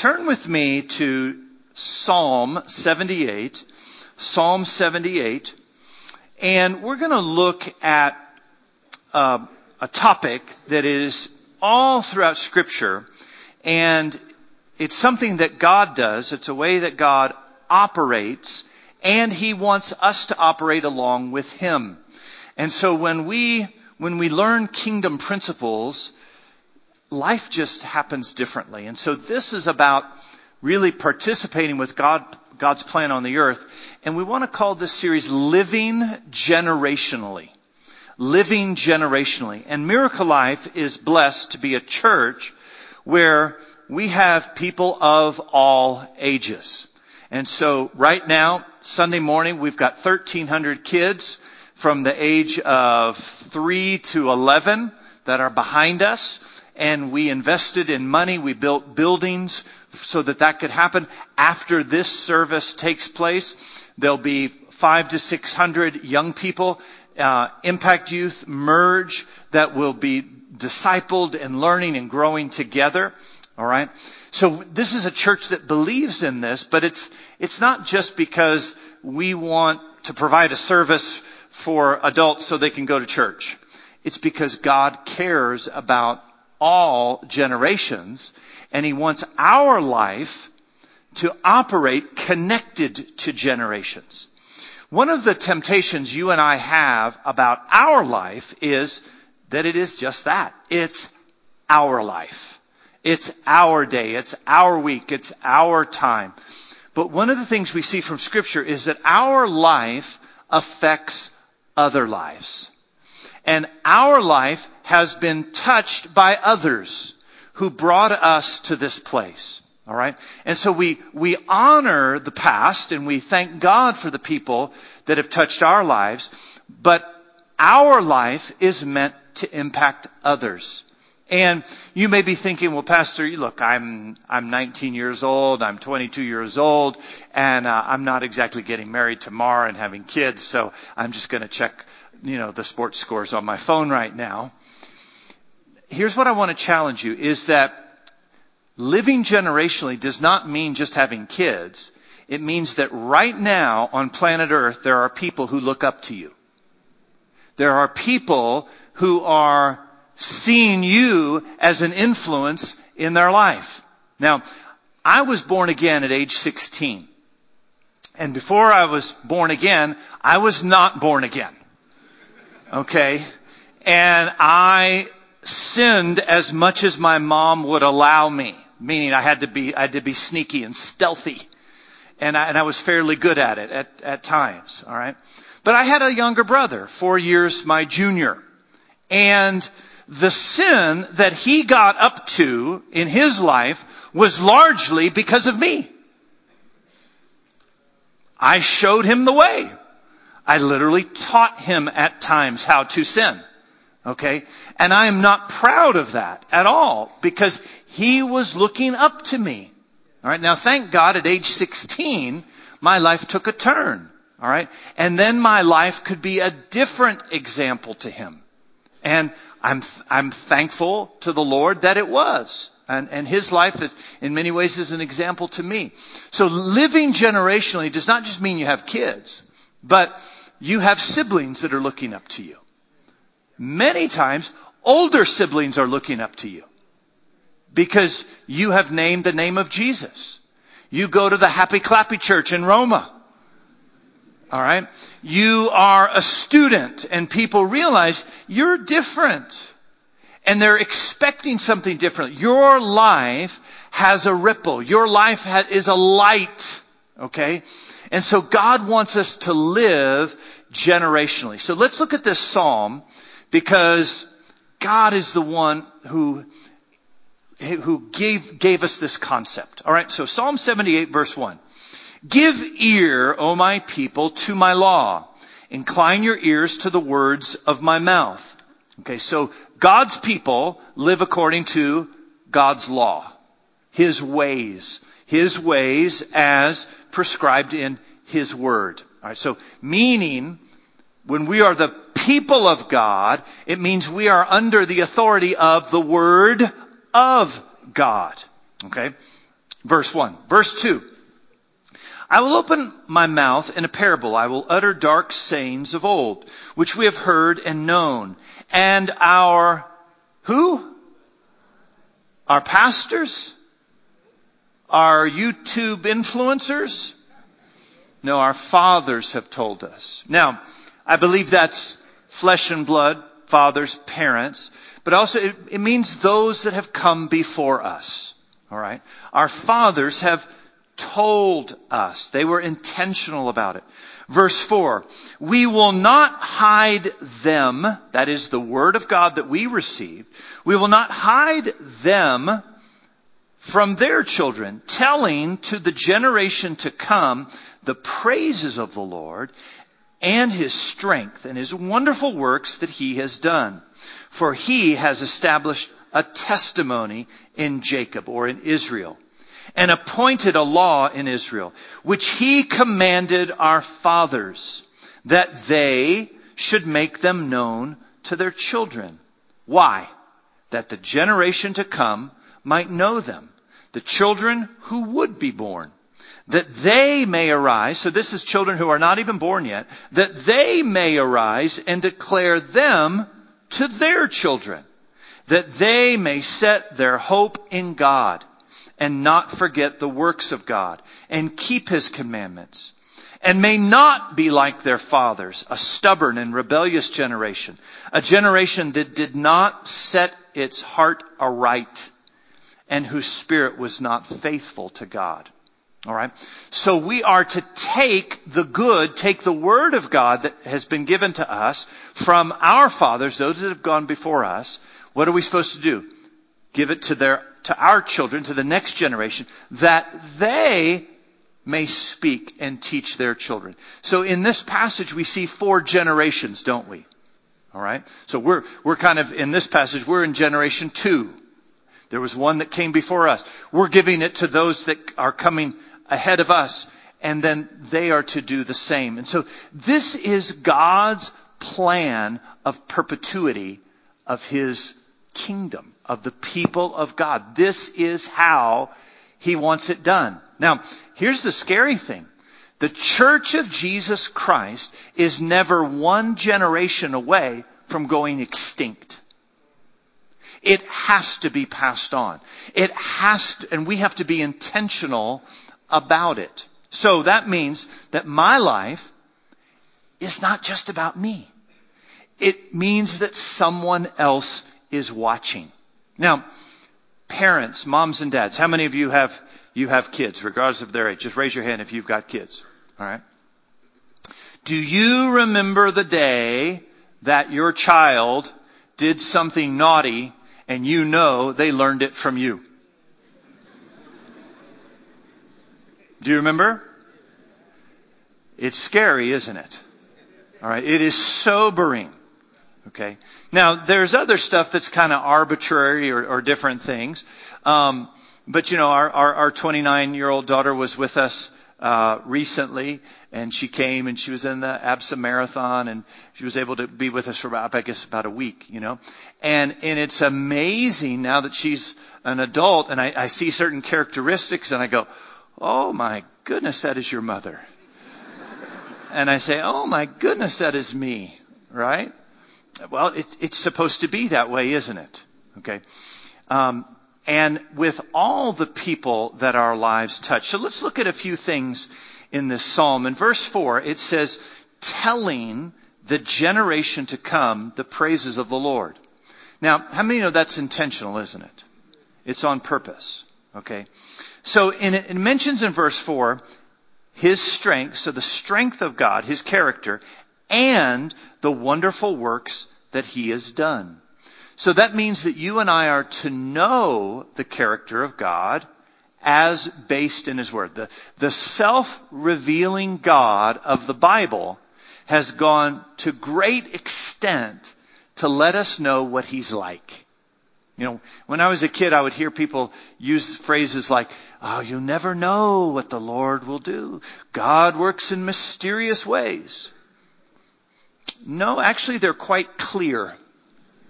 turn with me to Psalm 78. Psalm 78. And we're going to look at a topic that is all throughout Scripture. And it's something that God does. It's a way that God operates. And He wants us to operate along with Him. And so when we learn kingdom principles, life just happens differently. And so this is about really participating with God's plan on the earth. And we want to call this series Living Generationally. Living Generationally. And Miracle Life is blessed to be a church where we have people of all ages. And so right now, Sunday morning, we've got 1,300 kids from the age of 3 to 11 that are behind us. And we invested in money. We built buildings so that could happen. After this service takes place, there'll be 500 to 600 young people, Impact Youth, Merge, that will be discipled and learning and growing together. All right. So this is a church that believes in this, but it's not just because we want to provide a service for adults so they can go to church. It's because God cares about all generations, and He wants our life to operate connected to generations. One of the temptations you and I have about our life is that it is just that. It's our life. It's our day. It's our week. It's our time. But one of the things we see from Scripture is that our life affects other lives. And our life has been touched by others who brought us to this place. All right? And so we honor the past and we thank God for the people that have touched our lives. But our life is meant to impact others. And you may be thinking, well, Pastor, look, I'm 19 years old, I'm 22 years old, and I'm not exactly getting married tomorrow and having kids, so I'm just going to check the sports scores on my phone right now. Here's what I want to challenge you is that living generationally does not mean just having kids. It means that right now on planet Earth, there are people who look up to you. There are people who are seeing you as an influence in their life. Now, I was born again at age 16. And before I was born again, I was not born again. Okay? And I sinned as much as my mom would allow me. Meaning I had to be sneaky and stealthy. And I was fairly good at it at times. All right? But I had a younger brother, 4 years my junior. And the sin that he got up to in his life was largely because of me. I showed him the way. I literally taught him at times how to sin. Okay? And I am not proud of that at all because he was looking up to me. All right? Now, thank God at age 16, my life took a turn. All right? And then my life could be a different example to him. And I'm thankful to the Lord that it was. And his life is, in many ways, is an example to me. So living generationally does not just mean you have kids, but you have siblings that are looking up to you. Many times, older siblings are looking up to you because you have named the name of Jesus. You go to the Happy Clappy Church in Roma. All right? You are a student and people realize you're different. And they're expecting something different. Your life has a ripple. Your life is a light. Okay? And so God wants us to live generationally. So let's look at this psalm because God is the one who gave us this concept. All right? So Psalm 78 verse 1. Give ear, O my people, to my law. Incline your ears to the words of my mouth. Okay, so God's people live according to God's law. His ways as prescribed in His word. All right, so meaning when we are the people of God, it means we are under the authority of the word of God. Okay? verse 1. Verse 2. I will open my mouth in a parable. I will utter dark sayings of old, which we have heard and known. And our, who? Our pastors? Our YouTube influencers? No, our fathers have told us. Now, I believe that's flesh and blood, fathers, parents, but also it means those that have come before us. All right? Our fathers have told us. They were intentional about it. Verse 4, we will not hide them, that is the word of God that we received, we will not hide them from their children, telling to the generation to come the praises of the Lord and His strength and His wonderful works that He has done. For He has established a testimony in Jacob or in Israel, and appointed a law in Israel, which He commanded our fathers, that they should make them known to their children. Why? That the generation to come might know them, the children who would be born, that they may arise, so this is children who are not even born yet, that they may arise and declare them to their children, that they may set their hope in God, and not forget the works of God, and keep His commandments, and may not be like their fathers, a stubborn and rebellious generation, a generation that did not set its heart aright, and whose spirit was not faithful to God. All right? So we are to take the word of God that has been given to us from our fathers, those that have gone before us. What are we supposed to do? Give it to our children, to the next generation, that they may speak and teach their children. So in this passage, we see 4 generations, don't we? All right? So we're kind of, in this passage, we're in generation 2. There was one that came before us. We're giving it to those that are coming ahead of us, and then they are to do the same. And so this is God's plan of perpetuity of His kingdom, of the people of God. This is how He wants it done. Now, here's the scary thing. The Church of Jesus Christ is never one generation away from going extinct. It has to be passed on. And we have to be intentional about it. So that means that my life is not just about me. It means that someone else is watching. Now, parents, moms and dads, how many of you have kids, regardless of their age? Just raise your hand if you've got kids. All right. Do you remember the day that your child did something naughty and you know they learned it from you? Do you remember? It's scary, isn't it? All right. It is sobering. Okay. Now, there's other stuff that's kind of arbitrary or different things. But you know, our 29-year-old daughter was with us recently, and she came and she was in the ABSA marathon, and she was able to be with us for about a week, you know. And it's amazing now that she's an adult, and I see certain characteristics, and I go, oh my goodness, that is your mother. And I say, oh my goodness, that is me, right? Well, it's supposed to be that way, isn't it? Okay. And with all the people that our lives touch. So let's look at a few things in this psalm. In verse 4, it says, telling the generation to come the praises of the Lord. Now, how many know that's intentional, isn't it? It's on purpose. Okay. So it mentions in verse 4, His strength, so the strength of God, His character, and the wonderful works that He has done. So that means that you and I are to know the character of God as based in His Word. The self-revealing God of the Bible has gone to great extent to let us know what He's like. You know, when I was a kid, I would hear people use phrases like, oh, you'll never know what the Lord will do. God works in mysterious ways. No, actually, they're quite clear.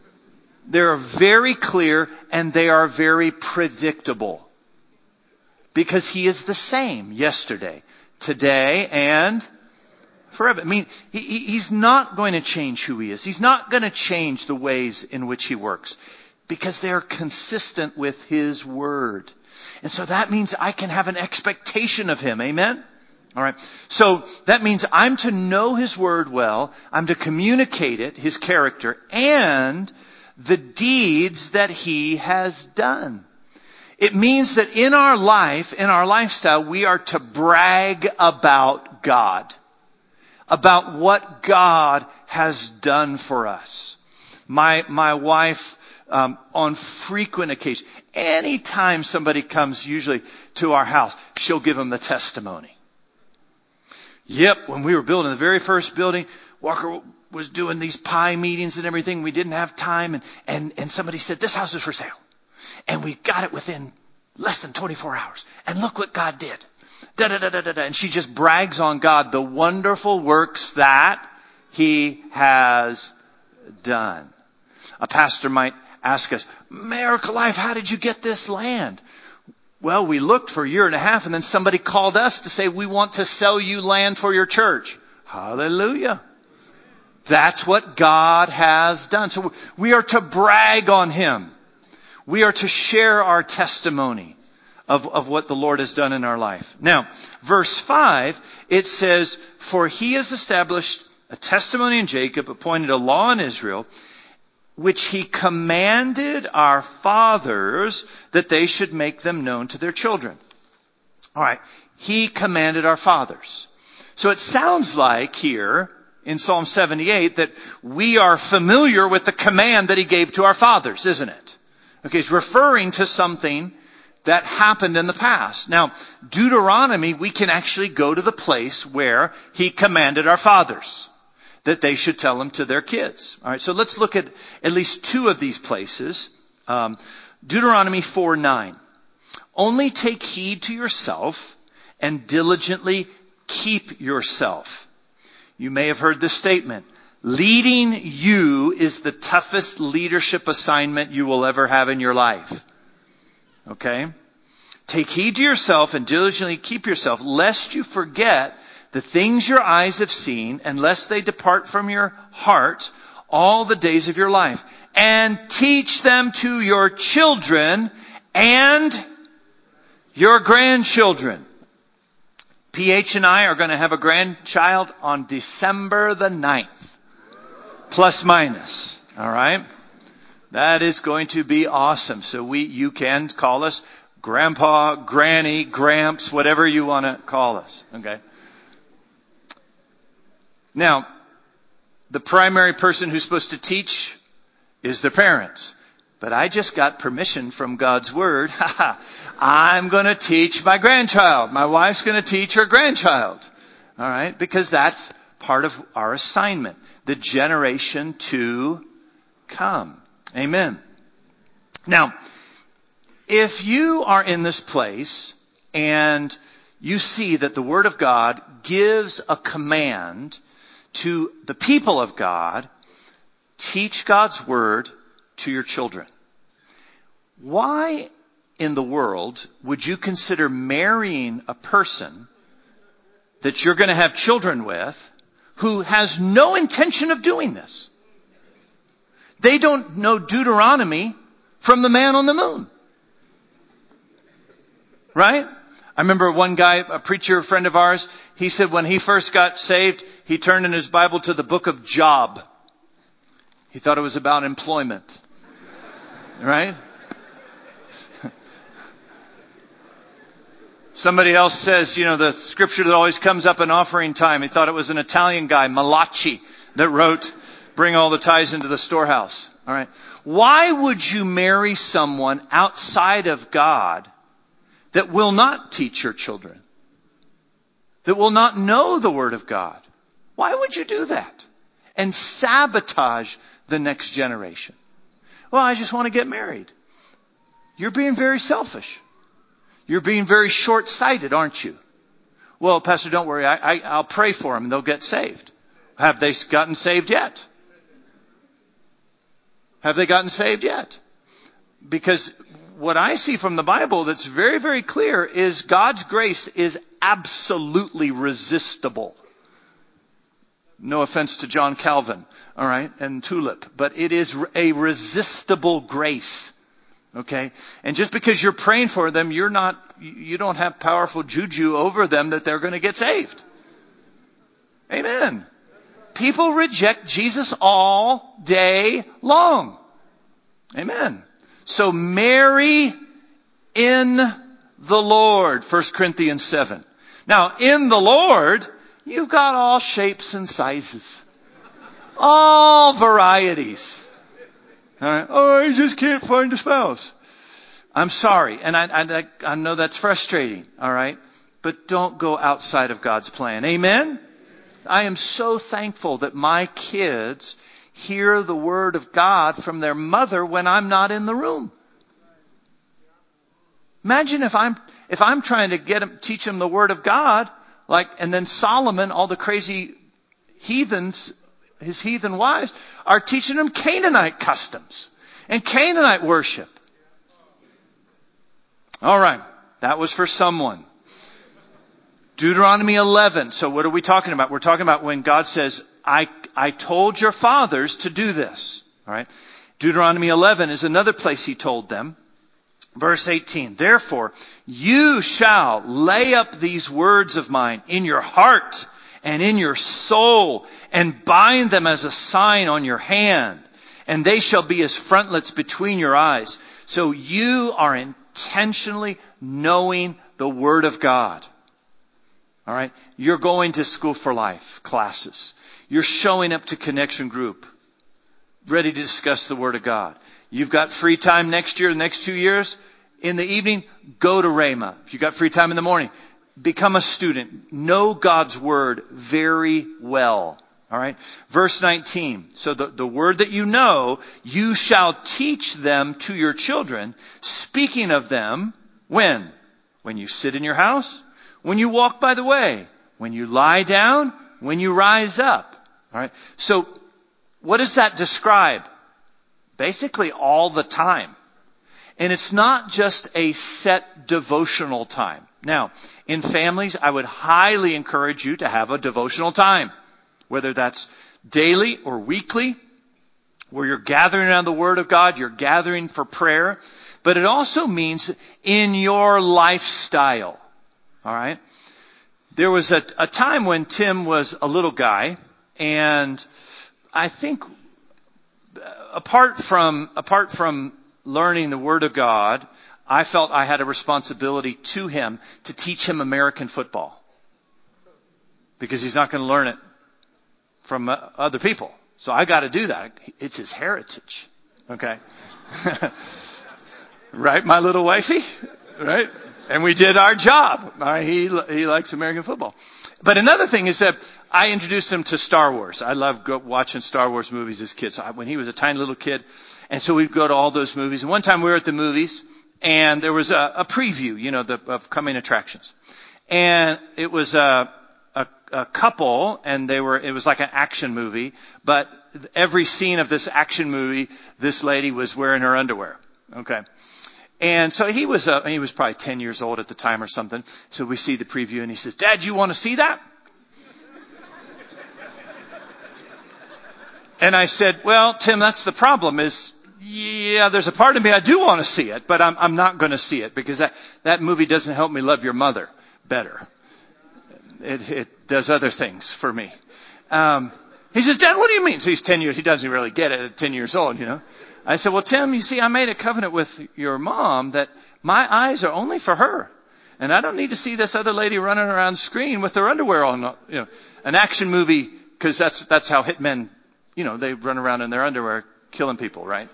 They're very clear, and they are very predictable. because he is the same yesterday, today, and forever. I mean, he's not going to change who he is. He's not going to change the ways in which he works because they're consistent with his word. And so that means I can have an expectation of him. Amen? All right. So that means I'm to know his word well. I'm to communicate it, his character, and the deeds that he has done. It means that in our life, in our lifestyle, we are to brag about God, about what God has done for us. My wife, on frequent occasions, anytime somebody comes usually to our house, she'll give them the testimony. Yep, when we were building the very first building, Walker was doing these pie meetings and everything. We didn't have time, and somebody said, this house is for sale. And we got it within less than 24 hours. And look what God did. Da-da-da-da-da-da. And she just brags on God, the wonderful works that he has done. A pastor might ask us, Miracle Life, how did you get this land? Well, we looked for a year and a half, and then somebody called us to say, we want to sell you land for your church. Hallelujah. That's what God has done. So we are to brag on him. We are to share our testimony of what the Lord has done in our life. Now, verse 5, it says, for he has established a testimony in Jacob, appointed a law in Israel, which he commanded our fathers that they should make them known to their children. All right. He commanded our fathers. So it sounds like here in Psalm 78 that we are familiar with the command that he gave to our fathers, isn't it? Okay, it's referring to something that happened in the past. Now, Deuteronomy, we can actually go to the place where he commanded our fathers that they should tell them to their kids. All right, so let's look at least two of these places. Deuteronomy 4:9. Only take heed to yourself and diligently keep yourself. You may have heard this statement. Leading you is the toughest leadership assignment you will ever have in your life. Okay? Take heed to yourself and diligently keep yourself, lest you forget the things your eyes have seen, and lest they depart from your heart all the days of your life. And teach them to your children and your grandchildren. PH and I are going to have a grandchild on December the 9th. Plus minus. All right? That is going to be awesome. So you can call us Grandpa, Granny, Gramps, whatever you want to call us. Okay? Now, the primary person who's supposed to teach is their parents. But I just got permission from God's Word. I'm going to teach my grandchild. My wife's going to teach her grandchild. All right? Because that's part of our assignment. The generation to come. Amen. Now, if you are in this place and you see that the Word of God gives a command to the people of God, teach God's Word to your children. Why in the world would you consider marrying a person that you're going to have children with who has no intention of doing this? They don't know Deuteronomy from the man on the moon. Right? I remember one guy, a preacher, a friend of ours, he said when he first got saved, he turned in his Bible to the book of Job. He thought it was about employment. Right? Somebody else says, the scripture that always comes up in offering time, he thought it was an Italian guy, Malachi, that wrote, bring all the tithes into the storehouse. All right. Why would you marry someone outside of God that will not teach your children? That will not know the Word of God? Why would you do that? And sabotage the next generation? Well, I just want to get married. You're being very selfish. You're being very short-sighted, aren't you? Well, Pastor, don't worry. I'll pray for them and they'll get saved. Have they gotten saved yet? Have they gotten saved yet? Because what I see from the Bible that's very, very clear is God's grace is absolutely resistible. No offense to John Calvin, all right, and Tulip, but it is a resistible grace. Okay? And just because you're praying for them, you don't have powerful juju over them that they're going to get saved. Amen. People reject Jesus all day long. Amen. So marry in the Lord, 1 Corinthians 7. Now, in the Lord, you've got all shapes and sizes. All varieties. All right. Oh, I just can't find a spouse. I'm sorry. And I know that's frustrating. All right. But don't go outside of God's plan. Amen? I am so thankful that my kids hear the word of God from their mother when I'm not in the room. Imagine if I'm trying to teach them the word of God, and then Solomon, all the crazy heathens, his heathen wives, are teaching them Canaanite customs and Canaanite worship. All right. That was for someone. Deuteronomy 11. So what are we talking about? We're talking about when God says, I told your fathers to do this. All right. Deuteronomy 11 is another place he told them. Verse 18. Therefore, you shall lay up these words of mine in your heart and in your soul and bind them as a sign on your hand. And they shall be as frontlets between your eyes. So you are intentionally knowing the word of God. All right. You're going to School for Life classes. You're showing up to Connection Group, ready to discuss the Word of God. You've got free time next year, the next 2 years. In the evening, go to Rhema. If you've got free time in the morning, become a student. Know God's Word very well. All right. Verse 19. So the word that you know, you shall teach them to your children, speaking of them when? When you sit in your house, when you walk by the way, when you lie down, when you rise up. All right. So what does that describe? Basically all the time. And it's not just a set devotional time. Now, in families, I would highly encourage you to have a devotional time, whether that's daily or weekly, where you're gathering around the Word of God, you're gathering for prayer. But it also means in your lifestyle. All right. There was a time when Tim was a little guy, and I think apart from learning the Word of God, I felt I had a responsibility to him to teach him American football, because he's not going to learn it from other people. So I got to do that. It's his heritage. Okay. Right, my little wifey? Right? And we did our job. He likes American football. But another thing is that I introduced him to Star Wars. I loved watching Star Wars movies as kids. When he was a tiny little kid, and so we'd go to all those movies. And one time we were at the movies, and there was a preview, of coming attractions. And it was a couple, and it was like an action movie. But every scene of this action movie, this lady was wearing her underwear. Okay. And so he was probably 10 years old at the time or something. So we see the preview, and he says, "Dad, you want to see that?" And I said, "Well, Tim, that's the problem is, yeah, there's a part of me I do want to see it, but I'm not going to see it because that movie doesn't help me love your mother better. It does other things for me." He says, "Dad, what do you mean?" So he's 10 years. He doesn't really get it at 10 years old, I said, "Well, Tim, you see, I made a covenant with your mom that my eyes are only for her. And I don't need to see this other lady running around the screen with her underwear on, an action movie, because that's how hitmen, they run around in their underwear killing people, right?"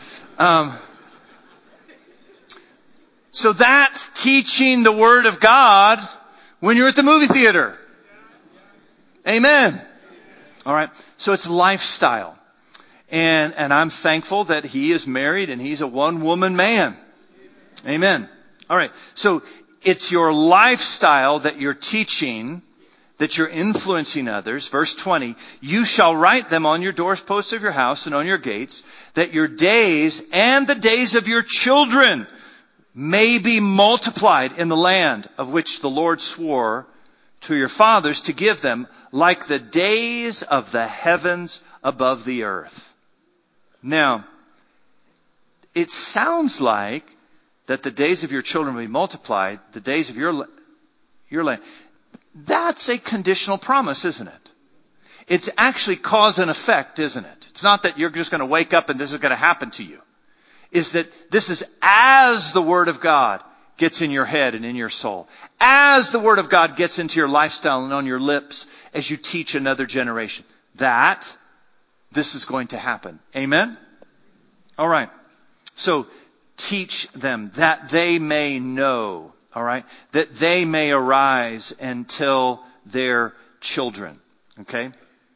So that's teaching the Word of God when you're at the movie theater. Amen. All right. So it's lifestyle. And I'm thankful that he is married and he's a one-woman man. Amen. All right. So it's your lifestyle that you're teaching, that you're influencing others. Verse 20, you shall write them on your doorposts of your house and on your gates, that your days and the days of your children may be multiplied in the land of which the Lord swore to your fathers to give them, like the days of the heavens above the earth. Now, it sounds like that the days of your children will be multiplied, the days of your land. That's a conditional promise, isn't it? It's actually cause and effect, isn't it? It's not that you're just going to wake up and this is going to happen to you. Is that this is as the Word of God gets in your head and in your soul. As the Word of God gets into your lifestyle and on your lips as you teach another generation. That this is going to happen. Amen? All right. So teach them that they may know. All right. That they may arise and tell their children. Okay.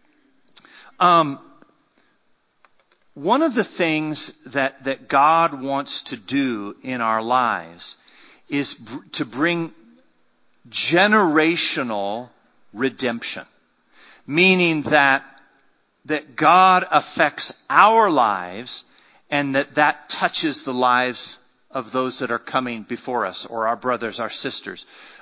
One of the things that God wants to do in our lives is to bring generational redemption. Meaning that God affects our lives and that touches the lives of those that are coming before us, or our brothers, our sisters.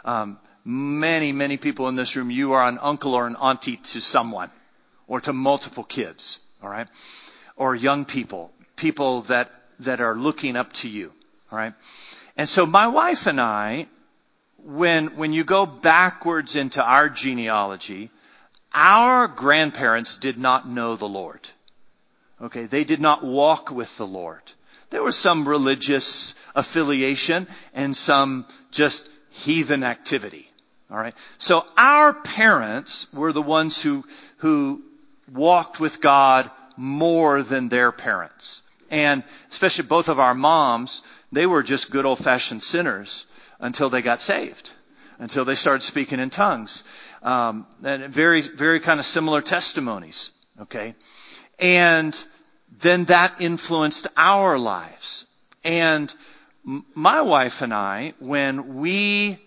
Many people in this room, you are an uncle or an auntie to someone, or to multiple kids, all right? Or young people that are looking up to you, all right? And so my wife and I, when you go backwards into our genealogy, our grandparents did not know the Lord. Okay, they did not walk with the Lord. There was some religious affiliation and some just heathen activity. All right. So our parents were the ones who walked with God more than their parents. And especially both of our moms, they were just good old-fashioned sinners until they got saved, until they started speaking in tongues. And very, very kind of similar testimonies. Okay. And then that influenced our lives. And my wife and I, when we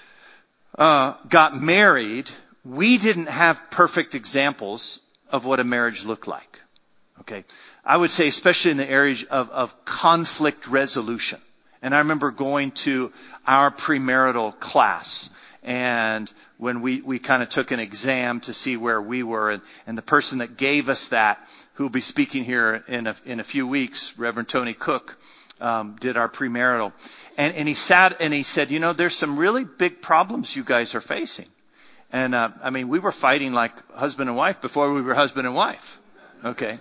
got married, we didn't have perfect examples of what a marriage looked like. Okay. I would say especially in the area of conflict resolution. And I remember going to our premarital class, and when we kind of took an exam to see where we were, and the person that gave us that, who will be speaking here in a few weeks, Reverend Tony Cook, did our premarital. And he sat and he said, there's some really big problems you guys are facing. And, we were fighting like husband and wife before we were husband and wife. Okay.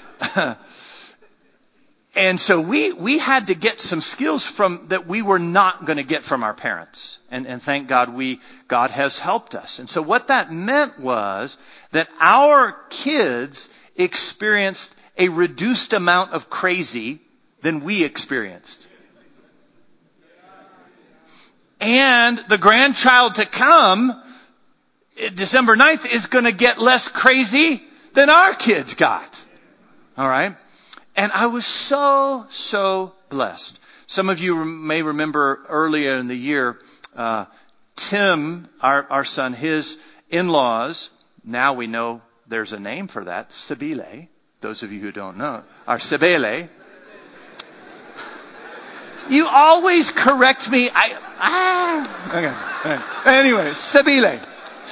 And so we had to get some skills that we were not going to get from our parents. And thank God God has helped us. And so what that meant was that our kids experienced a reduced amount of crazy than we experienced. And the grandchild to come, December 9th, is going to get less crazy than our kids got. All right? And I was so blessed. Some of you may remember earlier in the year, Tim, our son, his in-laws, now we know there's a name for that, Sibile. Those of you who don't know, are Sibile. You always correct me. Okay. Anyway, Sibile.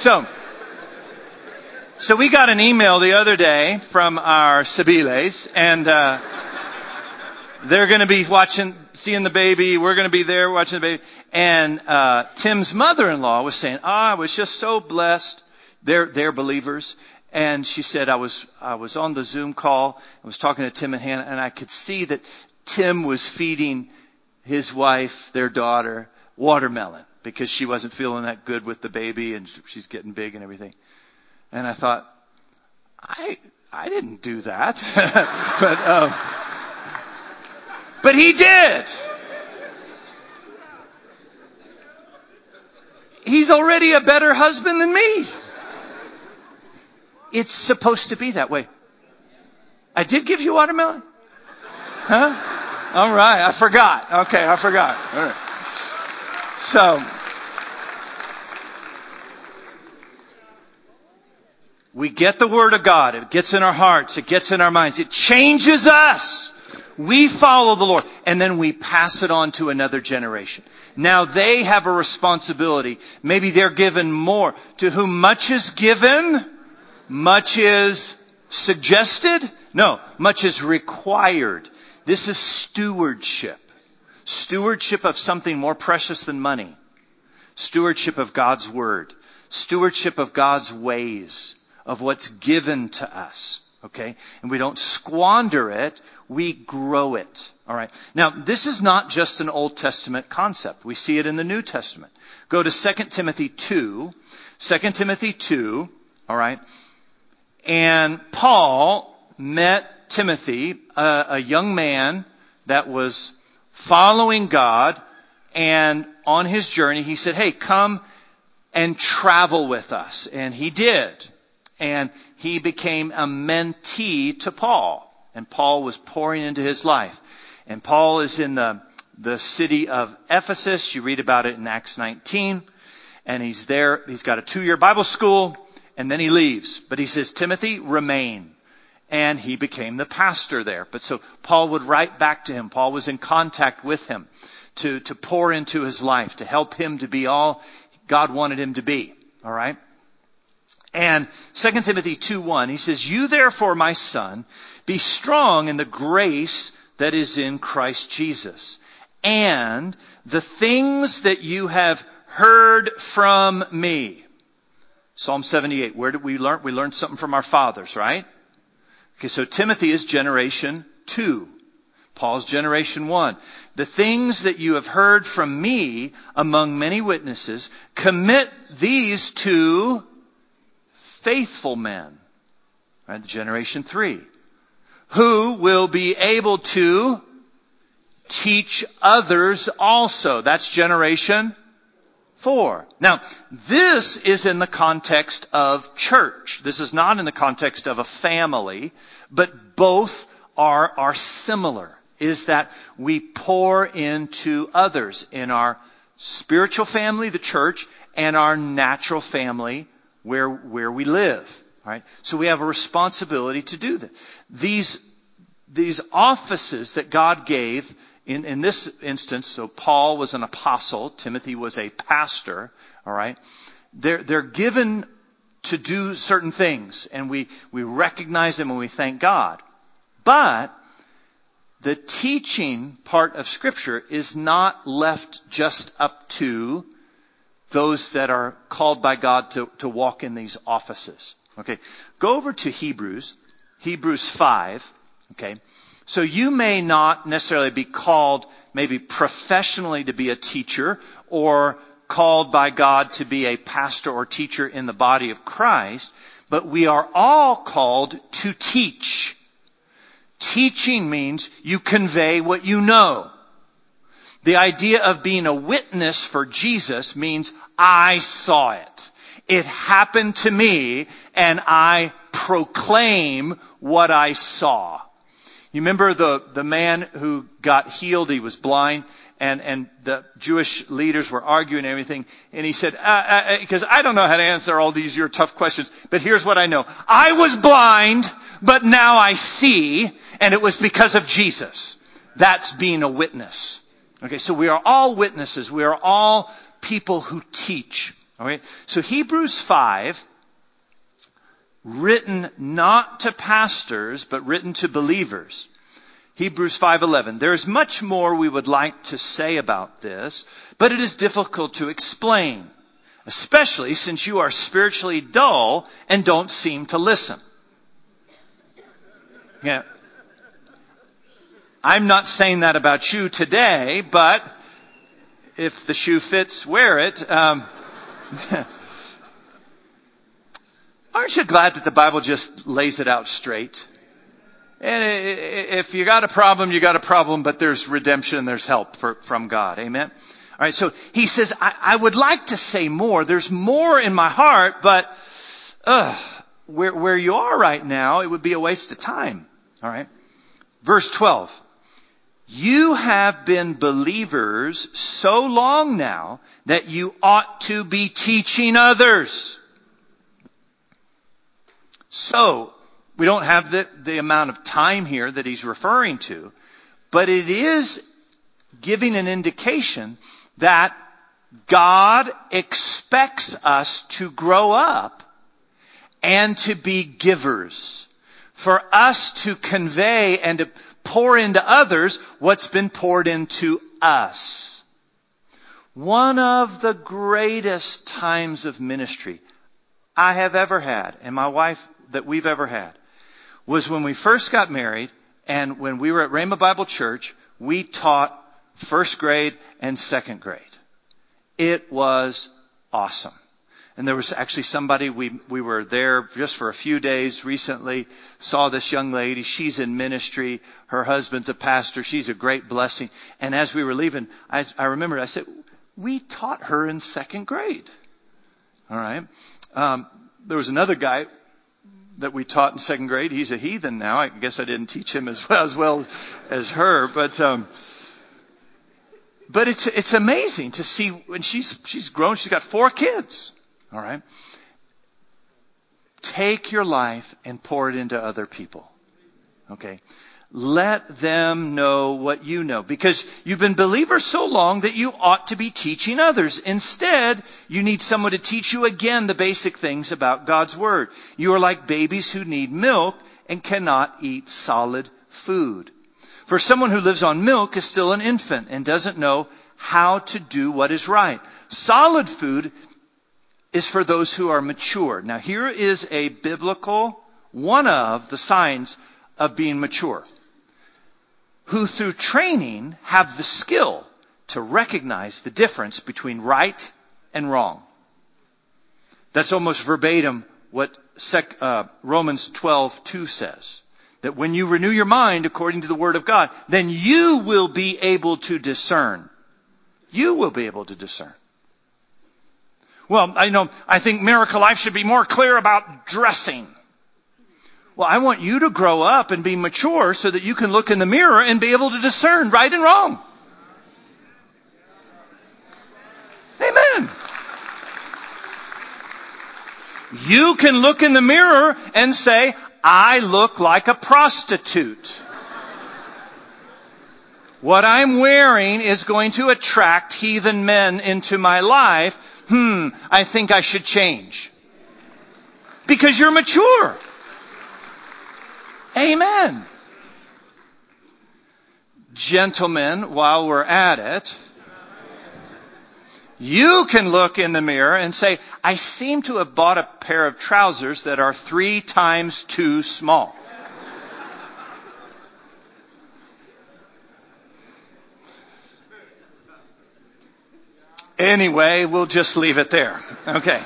So we got an email the other day from our Sibiles, and they're going to be seeing the baby. We're going to be there watching the baby. And Tim's mother-in-law was saying, I was just so blessed. They're believers. And she said, I was on the Zoom call. I was talking to Tim and Hannah, and I could see that Tim was feeding his wife, their daughter, watermelon because she wasn't feeling that good with the baby, and she's getting big and everything. And I thought, I didn't do that. but he did. He's already a better husband than me. It's supposed to be that way. I did give you watermelon? Huh? All right. I forgot. Okay. I forgot. All right. So, we get the Word of God. It gets in our hearts. It gets in our minds. It changes us. We follow the Lord. And then we pass it on to another generation. Now they have a responsibility. Maybe they're given more. To whom much is given, much is suggested. No, much is required. This is stewardship. Stewardship of something more precious than money. Stewardship of God's Word. Stewardship of God's ways. Of what's given to us. Okay? And we don't squander it. We grow it. All right. Now, this is not just an Old Testament concept. We see it in the New Testament. Go to 2 Timothy 2. 2 Timothy 2. All right. And Paul met Timothy, a young man that was following God. And on his journey, he said, hey, come and travel with us. And he did. And he became a mentee to Paul. And Paul was pouring into his life. And Paul is in the city of Ephesus. You read about it in Acts 19. And he's there. He's got a 2-year Bible school. And then he leaves. But he says, Timothy, remain. And he became the pastor there. But so Paul would write back to him. Paul was in contact with him to pour into his life, to help him to be all God wanted him to be. All right? And 2 Timothy 2:1, he says, you therefore, my son, be strong in the grace that is in Christ Jesus. And the things that you have heard from me. Psalm 78, where did we learn? We learned something from our fathers, right? Okay, so Timothy is generation 2. Paul's generation 1. The things that you have heard from me among many witnesses, commit these to faithful men. Right, the generation 3. Who will be able to teach others also. That's generation 4. Now, this is in the context of church. This is not in the context of a family, but both are similar. Is that we pour into others in our spiritual family, the church, and our natural family where we live. All right? So we have a responsibility to do that. These offices that God gave in this instance, so Paul was an apostle, Timothy was a pastor, all right? They're given to do certain things, and we recognize them and we thank God. But the teaching part of Scripture is not left just up to those that are called by God to walk in these offices. Okay, go over to Hebrews 5. Okay, so you may not necessarily be called maybe professionally to be a teacher or called by God to be a pastor or teacher in the body of Christ, but we are all called to teach. Teaching means you convey what you know. The idea of being a witness for Jesus means I saw it. It happened to me, and I proclaim what I saw. You remember the man who got healed? He was blind, and the Jewish leaders were arguing and everything. And he said, because I don't know how to answer all these your tough questions, but here's what I know. I was blind, but now I see, and it was because of Jesus. That's being a witness. Okay, so we are all witnesses. We are all people who teach. All right, so Hebrews 5, written not to pastors, but written to believers. Hebrews 5:11. There is much more we would like to say about this, but it is difficult to explain, especially since you are spiritually dull and don't seem to listen. Yeah. I'm not saying that about you today, but if the shoe fits, wear it. Aren't you glad that the Bible just lays it out straight? And if you got a problem, you got a problem, but there's redemption and there's help from God. Amen? All right, so he says, I would like to say more. There's more in my heart, but where you are right now, it would be a waste of time. All right? Verse 12. You have been believers so long now that you ought to be teaching others. So, we don't have the amount of time here that he's referring to, But it is giving an indication that God expects us to grow up and to be givers. For us to convey and to pour into others what's been poured into us. One of the greatest times of ministry I have ever had, and my wife that we've ever had, was when we first got married and when we were at Rhema Bible Church, we taught first grade and second grade. It was awesome. And there was actually somebody, we were there just for a few days recently, saw this young lady. She's in ministry. Her husband's a pastor. She's a great blessing. And as we were leaving, I remembered, I said, we taught her in second grade. All right. There was another guy that we taught in second grade. He's a heathen now. I guess I didn't teach him as well as her. But it's amazing to see when she's grown. She's got 4 kids. All right. Take your life and pour it into other people. Okay. Let them know what you know. Because you've been believers so long that you ought to be teaching others. Instead, you need someone to teach you again the basic things about God's Word. You are like babies who need milk and cannot eat solid food. For someone who lives on milk is still an infant and doesn't know how to do what is right. Solid food is for those who are mature. Now here is a biblical, one of the signs of being mature. Who through training have the skill to recognize the difference between right and wrong. That's almost verbatim what Romans 12:2 says. That when you renew your mind according to the Word of God, then you will be able to discern. You will be able to discern. Well, I think Miracle Life should be more clear about dressing. Well, I want you to grow up and be mature so that you can look in the mirror and be able to discern right and wrong. Amen. You can look in the mirror and say, I look like a prostitute. What I'm wearing is going to attract heathen men into my life. I think I should change. Because you're mature. Amen. Gentlemen, while we're at it, you can look in the mirror and say, I seem to have bought a pair of trousers that are 3 times too small. Anyway, we'll just leave it there. Okay.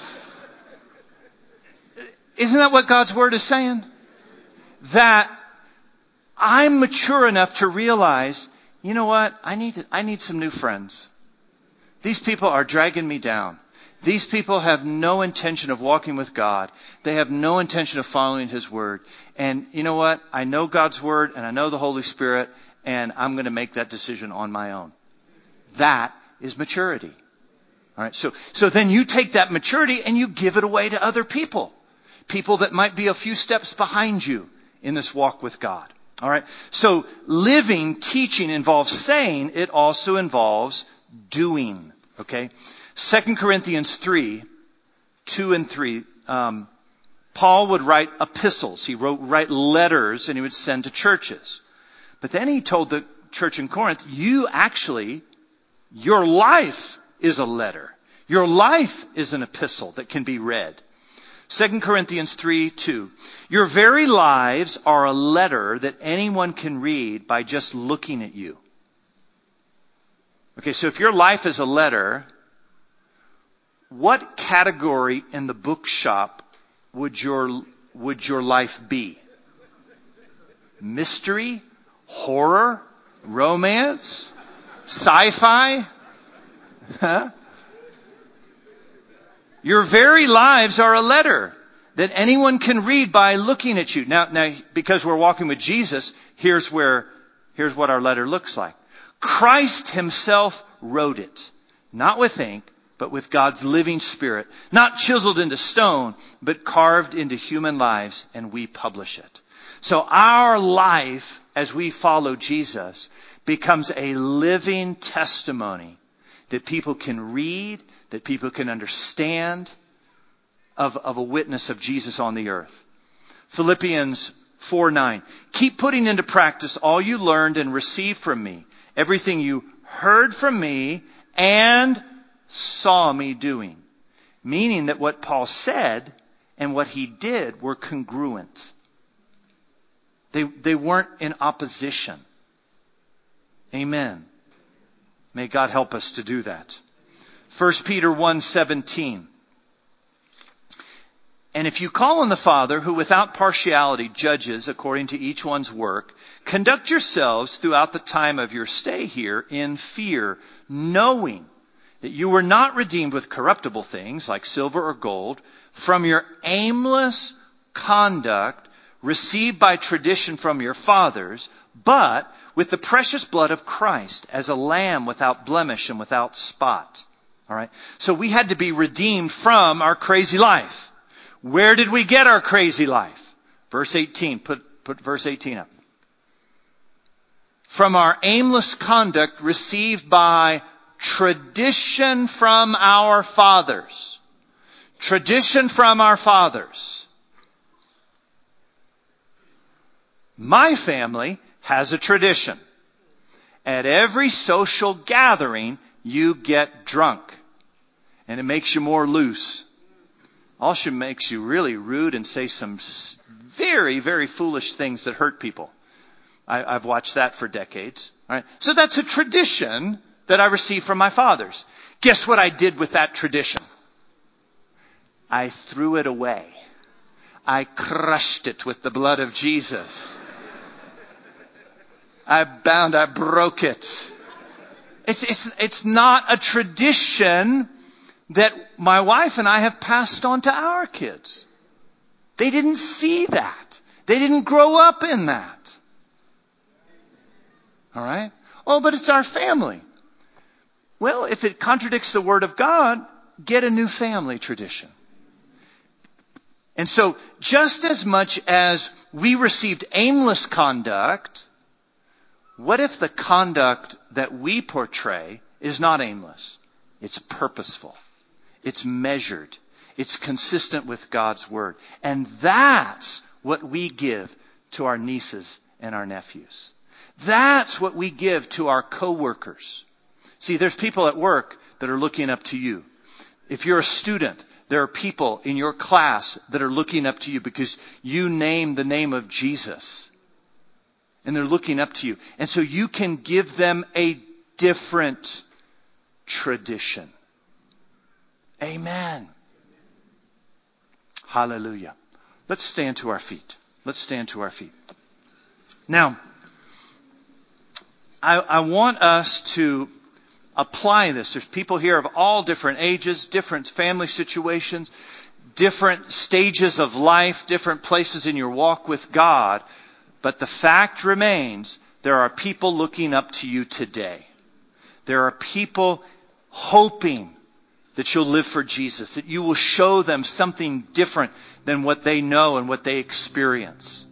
Isn't that what God's Word is saying? That I'm mature enough to realize, you know what? I need some new friends. These people are dragging me down. These people have no intention of walking with God. They have no intention of following His Word. And you know what? I know God's Word and I know the Holy Spirit, and I'm going to make that decision on my own. That is maturity. All right. So then you take that maturity and you give it away to other people. People that might be a few steps behind you in this walk with God. All right. So living, teaching involves saying. It also involves doing. Okay. 2 Corinthians 3:2 and 3. Paul would write epistles. He would write letters and he would send to churches. But then he told the church in Corinth, your life is a letter. Your life is an epistle that can be read. 2 Corinthians 3:2. Your very lives are a letter that anyone can read by just looking at you. Okay, so if your life is a letter, what category in the bookshop would your life be? Mystery? Horror? Romance? Sci-fi? Huh? Your very lives are a letter that anyone can read by looking at you. Now, because we're walking with Jesus, here's what our letter looks like. Christ Himself wrote it, not with ink, but with God's living Spirit, not chiseled into stone, but carved into human lives, and we publish it. So our life as we follow Jesus, becomes a living testimony that people can read, that people can understand of a witness of Jesus on the earth. Philippians 4:9. Keep putting into practice all you learned and received from me, everything you heard from me and saw me doing. Meaning that what Paul said and what he did were congruent. They weren't in opposition. Amen. May God help us to do that. 1 Peter 1:17. And if you call on the Father, who without partiality judges according to each one's work, conduct yourselves throughout the time of your stay here in fear, knowing that you were not redeemed with corruptible things like silver or gold from your aimless conduct received by tradition from your fathers, but with the precious blood of Christ as a lamb without blemish and without spot. All right. So we had to be redeemed from our crazy life. Where did we get our crazy life? Verse 18. Put verse 18 up. From our aimless conduct received by tradition from our fathers. Tradition from our fathers. My family has a tradition. At every social gathering, you get drunk. And it makes you more loose. Also makes you really rude and say some very, very foolish things that hurt people. I've watched that for decades. All right. So that's a tradition that I received from my fathers. Guess what I did with that tradition? I threw it away. I crushed it with the blood of Jesus. I broke it. It's not a tradition that my wife and I have passed on to our kids. They didn't see that. They didn't grow up in that. All right? Oh, but it's our family. Well, if it contradicts the Word of God, get a new family tradition. And so, just as much as we received aimless conduct, what if the conduct that we portray is not aimless? It's purposeful. It's measured. It's consistent with God's Word. And that's what we give to our nieces and our nephews. That's what we give to our coworkers. See, there's people at work that are looking up to you. If you're a student, there are people in your class that are looking up to you because you name the name of Jesus. And they're looking up to you. And so you can give them a different tradition. Amen. Hallelujah. Let's stand to our feet. Let's stand to our feet. Now, I want us to apply this. There's people here of all different ages, different family situations, different stages of life, different places in your walk with God. But the fact remains, there are people looking up to you today. There are people hoping that you'll live for Jesus, that you will show them something different than what they know and what they experience.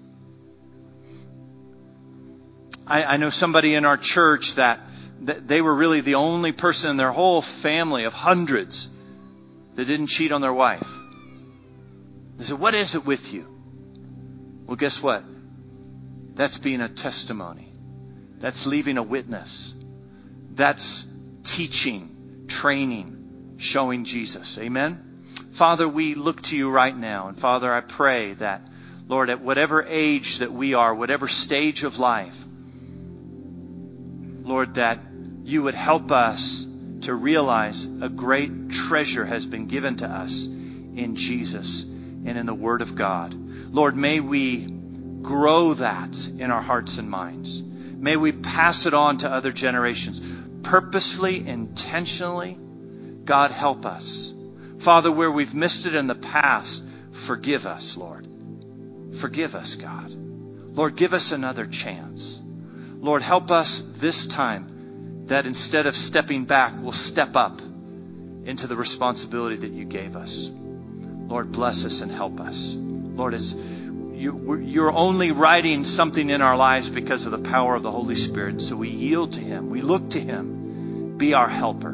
I know somebody in our church that they were really the only person in their whole family of hundreds that didn't cheat on their wife. They said, "What is it with you?" Well, guess what? That's being a testimony. That's leaving a witness. That's teaching, training, showing Jesus. Amen? Father, we look to you right now. And Father, I pray that, Lord, at whatever age that we are, whatever stage of life, Lord, that you would help us to realize a great treasure has been given to us in Jesus and in the Word of God. Lord, may we grow that in our hearts and minds. May we pass it on to other generations. Purposefully, intentionally, God, help us. Father, where we've missed it in the past, forgive us, Lord. Forgive us, God. Lord, give us another chance. Lord, help us this time that instead of stepping back, we'll step up into the responsibility that you gave us. Lord, bless us and help us. Lord, as you're only writing something in our lives because of the power of the Holy Spirit. So we yield to Him. We look to Him. Be our helper.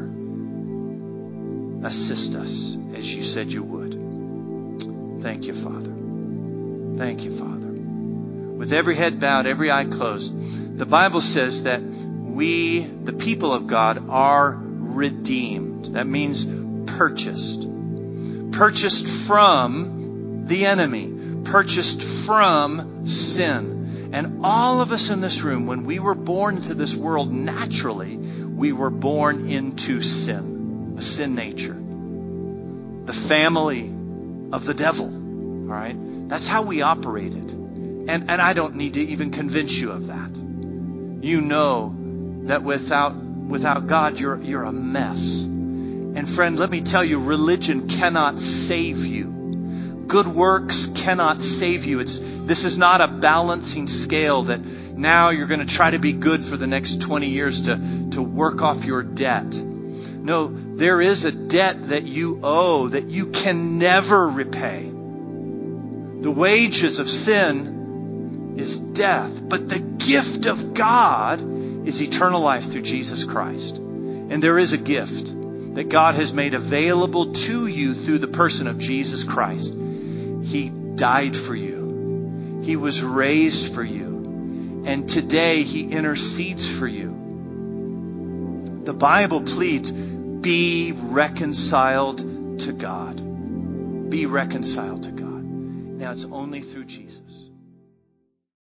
Assist us as you said you would. Thank you, Father. Thank you, Father. With every head bowed, every eye closed, the Bible says that we, the people of God, are redeemed. That means purchased. Purchased from the enemy. Purchased from sin. And all of us in this room, when we were born into this world naturally, we were born into sin. A sin nature. The family of the devil. All right? That's how we operated. And I don't need to even convince you of that. You know that without God, you're a mess. And friend, let me tell you, religion cannot save you. Good works cannot save you. This is not a balancing scale that now you're going to try to be good for the next 20 years to work off your debt. No, there is a debt that you owe that you can never repay. The wages of sin is death, but the gift of God is eternal life through Jesus Christ. And there is a gift that God has made available to you through the person of Jesus Christ. He died for you. He was raised for you. And today He intercedes for you. The Bible pleads, be reconciled to God. Be reconciled to God. Now it's only through Jesus.